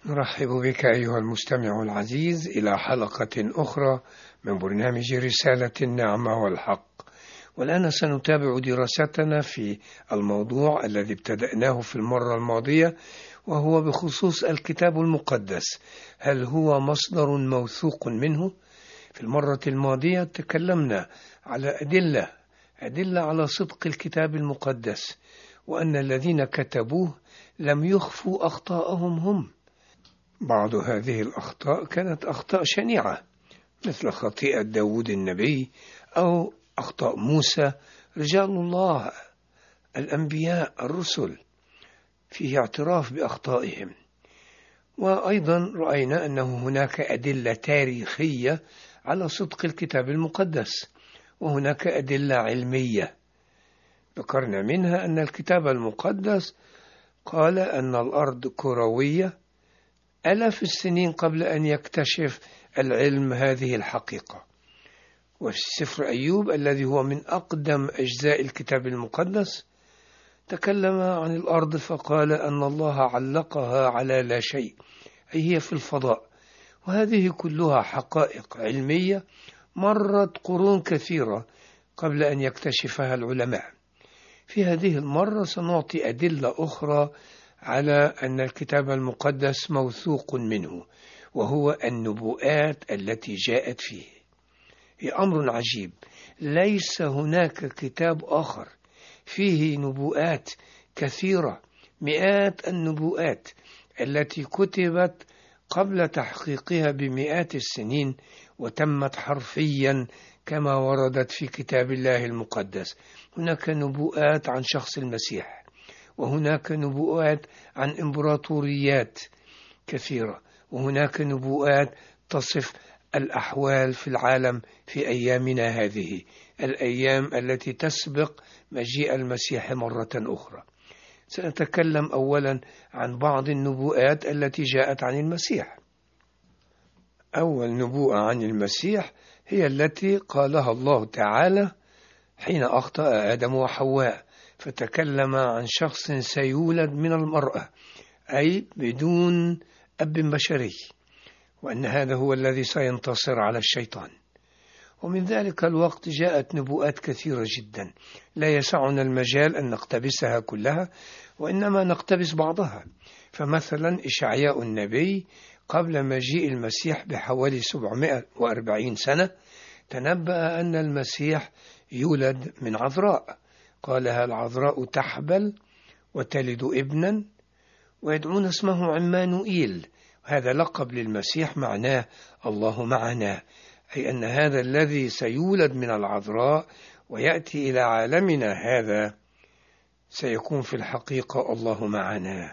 نرحب بك أيها المستمع العزيز إلى حلقة أخرى من برنامج رسالة النعمة والحق. والآن سنتابع دراستنا في الموضوع الذي ابتدأناه في المرة الماضية، وهو بخصوص الكتاب المقدس. هل هو مصدر موثوق منه؟ في المرة الماضية تكلمنا على أدلة على صدق الكتاب المقدس، وأن الذين كتبوه لم يخفوا أخطاءهم هم. بعض هذه الأخطاء كانت أخطاء شنيعة، مثل خطيئة داود النبي أو أخطاء موسى، رجال الله الأنبياء الرسل، فيه اعتراف بأخطائهم. وأيضا رأينا أنه هناك أدلة تاريخية على صدق الكتاب المقدس، وهناك أدلة علمية. ذكرنا منها أن الكتاب المقدس قال أن الأرض كروية آلاف السنين قبل أن يكتشف العلم هذه الحقيقة. وفي سفر أيوب الذي هو من أقدم أجزاء الكتاب المقدس تكلم عن الأرض فقال أن الله علقها على لا شيء، أي هي في الفضاء. وهذه كلها حقائق علمية مرت قرون كثيرة قبل أن يكتشفها العلماء. في هذه المرة سنعطي أدلة أخرى على أن الكتاب المقدس موثوق منه، وهو النبوءات التي جاءت فيه. هي أمر عجيب، ليس هناك كتاب آخر فيه نبوءات كثيرة، مئات النبوءات التي كتبت قبل تحقيقها بمئات السنين وتمت حرفيا كما وردت في كتاب الله المقدس. هناك نبوءات عن شخص المسيح، وهناك نبوءات عن إمبراطوريات كثيرة، وهناك نبوءات تصف الأحوال في العالم في أيامنا هذه، الأيام التي تسبق مجيء المسيح مرة أخرى. سنتكلم أولا عن بعض النبوءات التي جاءت عن المسيح. أول نبوءة عن المسيح هي التي قالها الله تعالى حين أخطأ آدم وحواء، فتكلم عن شخص سيولد من المرأة، أي بدون أب بشري، وأن هذا هو الذي سينتصر على الشيطان. ومن ذلك الوقت جاءت نبوءات كثيرة جدا، لا يسعنا المجال أن نقتبسها كلها، وإنما نقتبس بعضها. فمثلا إشعياء النبي قبل مجيء المسيح بحوالي 740 سنة تنبأ أن المسيح يولد من عذراء، قالها العذراء تحبل وتلد ابنا ويدعون اسمه عمانوئيل. هذا لقب للمسيح معناه الله معنا، أي أن هذا الذي سيولد من العذراء ويأتي إلى عالمنا هذا سيكون في الحقيقة الله معنا.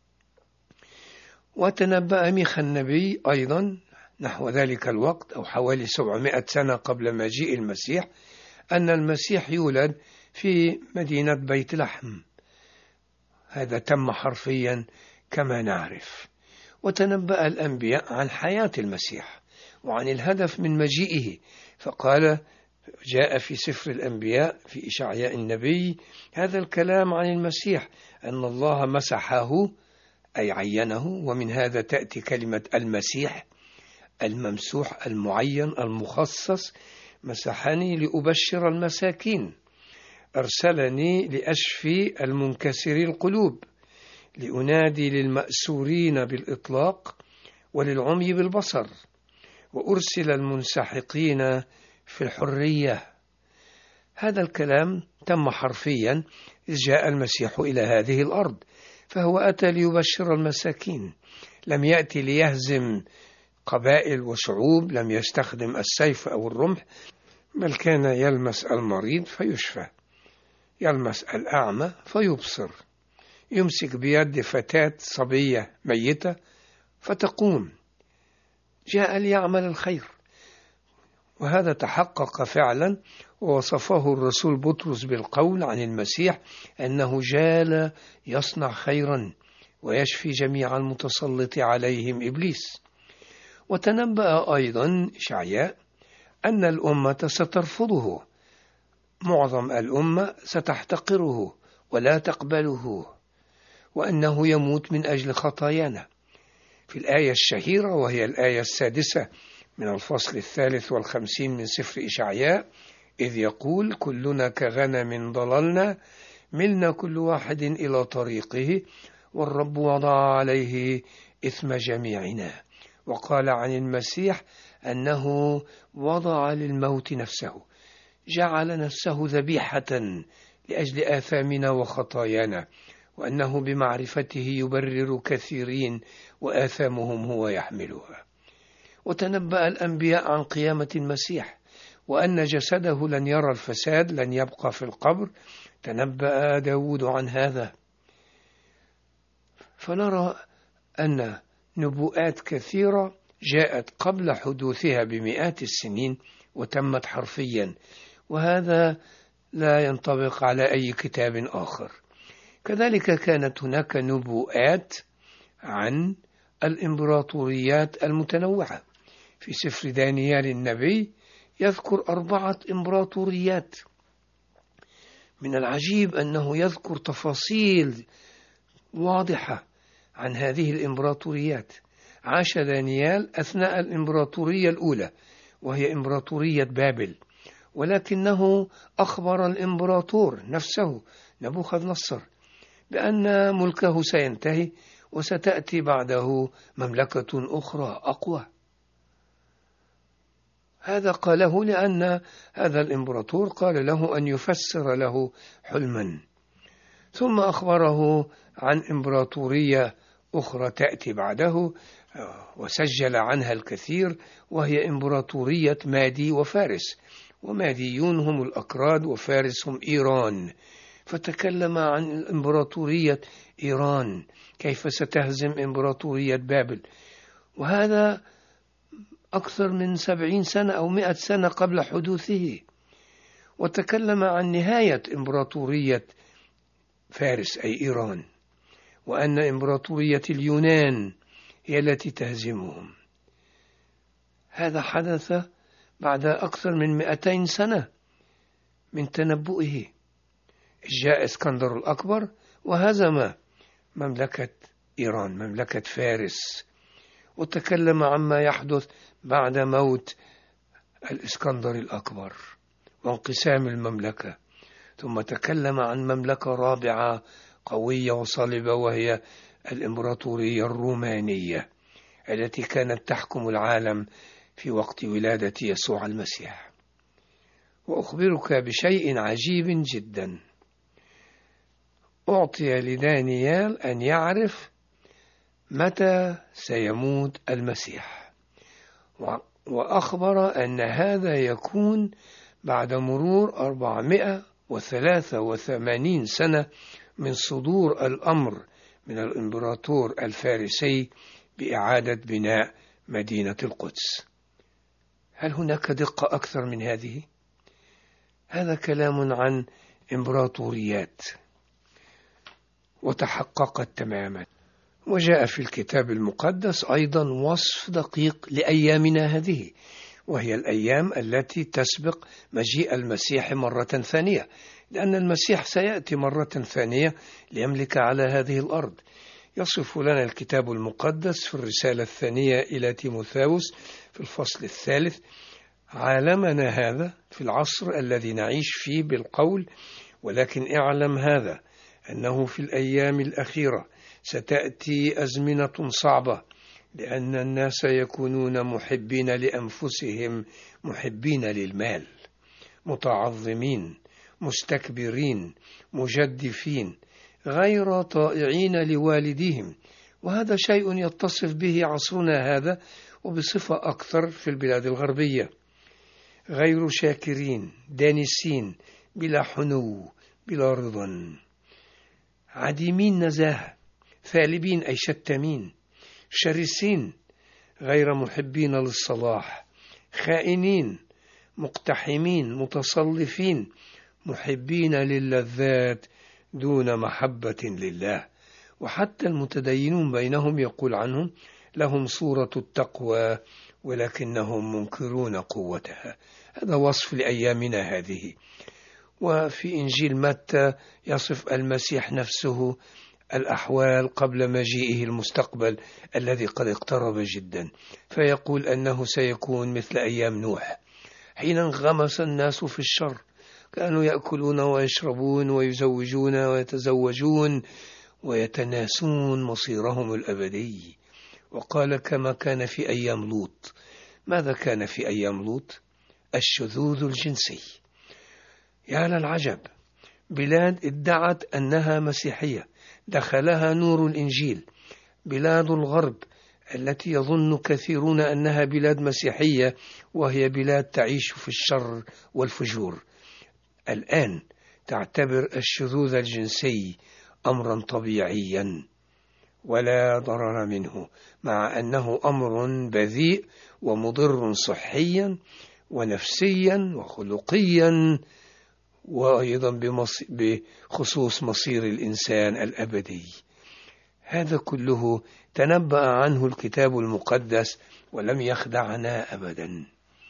وتنبأ ميخا النبي أيضا نحو ذلك الوقت، أو حوالي 700 سنة قبل مجيء المسيح، أن المسيح يولد في مدينة بيت لحم. هذا تم حرفيا كما نعرف. وتنبأ الأنبياء عن حياة المسيح وعن الهدف من مجيئه، فقال جاء في سفر الأنبياء في إشعياء النبي هذا الكلام عن المسيح، أن الله مسحه أي عينه، ومن هذا تأتي كلمة المسيح، الممسوح المعين المخصص. مسحني لأبشر المساكين، أرسلني لأشفي المنكسري القلوب، لأنادي للمأسورين بالإطلاق وللعمي بالبصر، وأرسل المنسحقين في الحرية. هذا الكلام تم حرفيا إذ جاء المسيح إلى هذه الأرض، فهو أتى ليبشر المساكين، لم يأتي ليهزم قبائل وشعوب، لم يستخدم السيف أو الرمح، بل كان يلمس المريض فيشفى، يلمس الأعمى فيبصر، يمسك بيد فتاة صبية ميتة فتقوم. جاء ليعمل الخير، وهذا تحقق فعلا. ووصفه الرسول بطرس بالقول عن المسيح أنه جاء يصنع خيرا ويشفي جميع المتسلط عليهم إبليس. وتنبأ أيضا إشعياء أن الأمة سترفضه، معظم الأمة في الآية الشهيرة وهي الآية 6 من الفصل 53 من سفر إشعياء، إذ يقول: كلنا كغنم ضللنا، ملنا كل واحد إلى طريقه، والرب وضع عليه إثم جميعنا. وقال عن المسيح أنه وضع للموت نفسه، جعل نفسه ذبيحة لأجل آثامنا وخطايانا، وأنه بمعرفته يبرر كثيرين وآثامهم هو يحملها. وتنبأ الأنبياء عن قيامة المسيح، وأن جسده لن يرى الفساد، لن يبقى في القبر. تنبأ داود عن هذا. فنرى أن نبوءات كثيرة جاءت قبل حدوثها بمئات السنين وتمت حرفيا، وهذا لا ينطبق على أي كتاب آخر. كذلك كانت هناك نبوءات عن الإمبراطوريات المتنوعة. في سفر دانيال النبي يذكر 4 إمبراطوريات. من العجيب أنه يذكر تفاصيل واضحة عن هذه الإمبراطوريات. عاش دانيال أثناء الإمبراطورية الأولى وهي إمبراطورية بابل، ولكنه أخبر الإمبراطور نفسه نبوخذ نصر بأن ملكه سينتهي وستأتي بعده مملكة أخرى أقوى. هذا قاله لأن هذا الإمبراطور قال له أن يفسر له حلما. ثم أخبره عن إمبراطورية أخرى تأتي بعده وسجل عنها الكثير، وهي إمبراطورية مادي وفارس. وماديون هم الأكراد وفارس هم إيران. فتكلم عن إمبراطورية إيران كيف ستهزم إمبراطورية بابل، وهذا أكثر من 70 سنة أو 100 سنة قبل حدوثه. وتكلم عن نهاية إمبراطورية فارس أي إيران، وأن إمبراطورية اليونان هي التي تهزمهم. هذا حدث بعد أكثر من 200 سنة من تنبؤه. جاء اسكندر الأكبر وهزم مملكة إيران، مملكة فارس، وتكلم عما يحدث بعد موت الإسكندر الأكبر وانقسام المملكة. ثم تكلم عن مملكة رابعة قوية وصلبة وهي الإمبراطورية الرومانية التي كانت تحكم العالم في وقت ولادة يسوع المسيح. وأخبرك بشيء عجيب جدا. أعطي لدانيال أن يعرف متى سيموت المسيح، وأخبر أن هذا يكون بعد مرور 483 سنة من صدور الأمر من الإمبراطور الفارسي بإعادة بناء مدينة القدس. هل هناك دقة أكثر من هذه؟ هذا كلام عن إمبراطوريات وتحققت تماما. وجاء في الكتاب المقدس أيضا وصف دقيق لأيامنا هذه، وهي الأيام التي تسبق مجيء المسيح مرة ثانية، لأن المسيح سيأتي مرة ثانية ليملك على هذه الأرض. يصف لنا الكتاب المقدس في الرسالة الثانية إلى تيموثاوس في الفصل 3 عالمنا هذا في العصر الذي نعيش فيه بالقول: ولكن اعلم هذا أنه في الأيام الأخيرة ستأتي أزمنة صعبة، لأن الناس يكونون محبين لأنفسهم، محبين للمال، متعظمين، مستكبرين، مجدفين، غير طائعين لوالديهم. وهذا شيء يتصف به عصرنا هذا وبصفة أكثر في البلاد الغربية. غير شاكرين، دانسين، بلا حنو، بلا رضا، عديمين نزاهة، ثالبين أي شتمين، شرسين، غير محبين للصلاح، خائنين، مقتحمين، متصلفين، محبين للذات دون محبة لله. وحتى المتدينون بينهم يقول عنهم: لهم صورة التقوى ولكنهم منكرون قوتها. هذا وصف لأيامنا هذه. وفي إنجيل متى يصف المسيح نفسه الأحوال قبل مجيئه المستقبل الذي قد اقترب جدا، فيقول أنه سيكون مثل أيام نوح حين انغمس الناس في الشر، كانوا يأكلون ويشربون ويزوجون ويتزوجون ويتناسون مصيرهم الأبدي. وقال كما كان في أيام لوط. ماذا كان في أيام لوط؟ الشذوذ الجنسي. يا للعجب، بلاد ادعت أنها مسيحية دخلها نور الإنجيل، بلاد الغرب التي يظن كثيرون أنها بلاد مسيحية وهي بلاد تعيش في الشر والفجور، الآن تعتبر الشذوذ الجنسي أمرا طبيعيا ولا ضرر منه، مع أنه أمر بذيء ومضر صحيا ونفسيا وخلقيا، وأيضا بخصوص مصير الإنسان الأبدي. هذا كله تنبأ عنه الكتاب المقدس ولم يخدعنا أبدا.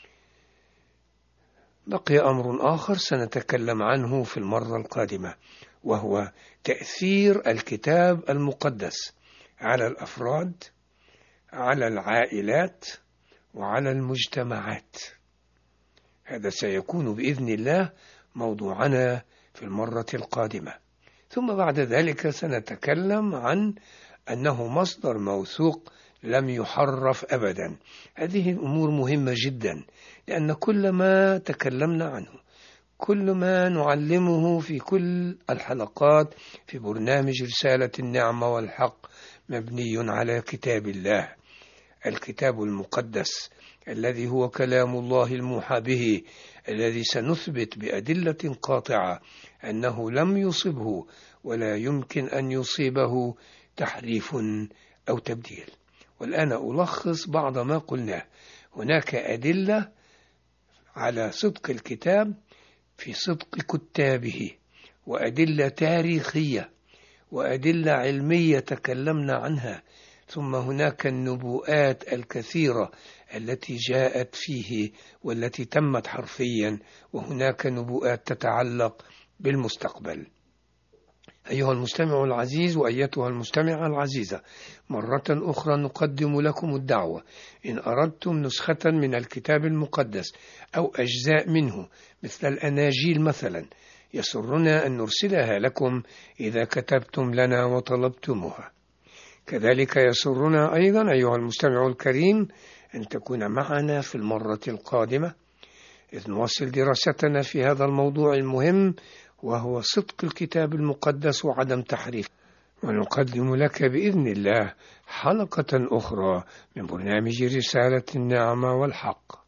بقي أمر آخر سنتكلم عنه في المرة القادمة، وهو تأثير الكتاب المقدس على الأفراد، على العائلات، وعلى المجتمعات. هذا سيكون بإذن الله موضوعنا في المرة القادمة. ثم بعد ذلك سنتكلم عن أنه مصدر موثوق لم يحرف أبدا. هذه الأمور مهمة جدا، لأن كل ما تكلمنا عنه، كل ما نعلمه في كل الحلقات في برنامج رسالة النعمة والحق مبني على كتاب الله، الكتاب المقدس الذي هو كلام الله الموحى به، الذي سنثبت بأدلة قاطعة أنه لم يصبه ولا يمكن أن يصيبه تحريف أو تبديل. والآن ألخص بعض ما قلناه. هناك أدلة على صدق الكتاب في صدق كتابه، وأدلة تاريخية، وأدلة علمية تكلمنا عنها، ثم هناك النبوءات الكثيرة التي جاءت فيه والتي تمت حرفيا، وهناك نبوءات تتعلق بالمستقبل. أيها المستمع العزيز وأيتها المستمعة العزيزة، مرة أخرى نقدم لكم الدعوة: إن أردتم نسخة من الكتاب المقدس أو أجزاء منه مثل الأناجيل مثلا، يسرنا أن نرسلها لكم إذا كتبتم لنا وطلبتموها. كذلك يسرنا أيضا أيها المستمع الكريم أن تكون معنا في المرة القادمة إذ نواصل دراستنا في هذا الموضوع المهم، وهو صدق الكتاب المقدس وعدم تحريفه، ونقدم لك بإذن الله حلقة أخرى من برنامج رسالة النعمة والحق.